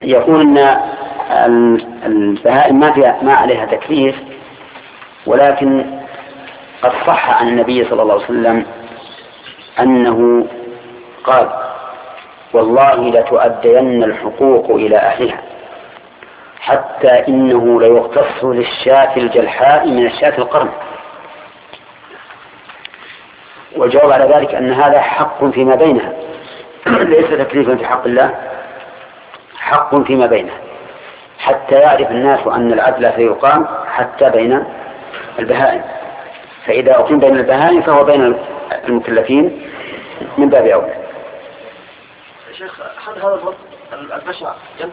يقول أن البهائم ما عليها تكليف، ولكن قد صح عن النبي صلى الله عليه وسلم أنه قال: والله لتؤدين الحقوق إلى أهلها حتى إنه ليختص للشاة الجلحاء من الشاة القرن. والجواب على ذلك أن هذا حق فيما بينها، ليس تكليفا في حق الله، حق فيما بينها، حتى يعرف الناس أن العدل سيقام حتى بين البهائم، فإذا أقيم بين البهائم فهو بين المكلفين من باب أولى. يا شيخ، هل هذا البشر